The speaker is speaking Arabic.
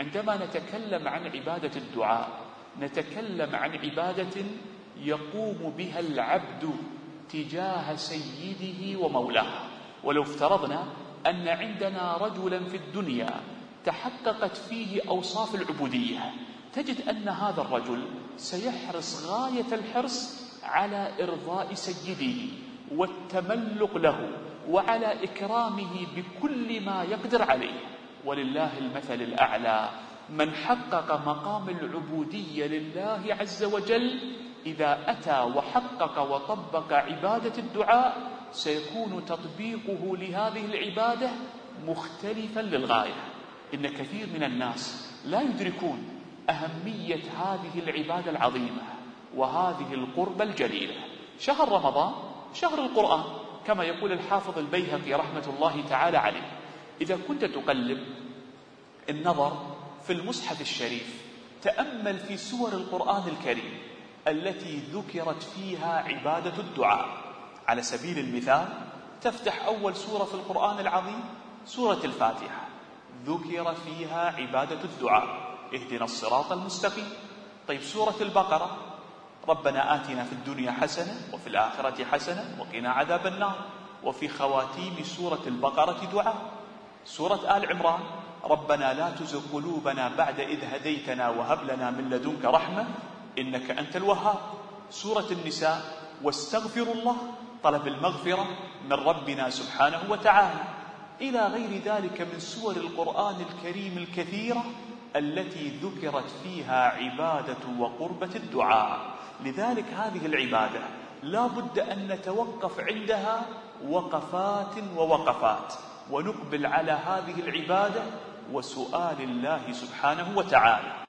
عندما نتكلم عن عبادة الدعاء نتكلم عن عبادة يقوم بها العبد تجاه سيده ومولاه. ولو افترضنا أن عندنا رجلا في الدنيا تحققت فيه أوصاف العبودية، تجد أن هذا الرجل سيحرص غاية الحرص على إرضاء سيده والتملق له وعلى إكرامه بكل ما يقدر عليه. ولله المثل الأعلى، من حقق مقام العبودية لله عز وجل إذا أتى وحقق وطبق عبادة الدعاء سيكون تطبيقه لهذه العبادة مختلفا للغاية. إن كثير من الناس لا يدركون أهمية هذه العبادة العظيمة وهذه القربة الجليلة. شهر رمضان شهر القرآن كما يقول الحافظ البيهقي رحمة الله تعالى عليه. إذا كنت تقلب النظر في المصحف الشريف تأمل في سور القرآن الكريم التي ذكرت فيها عبادة الدعاء. على سبيل المثال تفتح أول سورة في القرآن العظيم سورة الفاتحة، ذكر فيها عبادة الدعاء، اهدنا الصراط المستقيم. طيب سورة البقرة ربنا آتنا في الدنيا حسنة وفي الآخرة حسنة وقنا عذاب النار. وفي خواتيم سورة البقرة دعاء. سورة آل عمران ربنا لا تزغ قلوبنا بعد إذ هديتنا وهب لنا من لدنك رحمة إنك أنت الوهاب. سورة النساء واستغفروا الله، طلب المغفرة من ربنا سبحانه وتعالى، إلى غير ذلك من سور القرآن الكريم الكثيرة التي ذكرت فيها عبادة وقربة الدعاء. لذلك هذه العبادة لا بد أن نتوقف عندها وقفات ووقفات ونقبل على هذه العبادة وسؤال الله سبحانه وتعالى.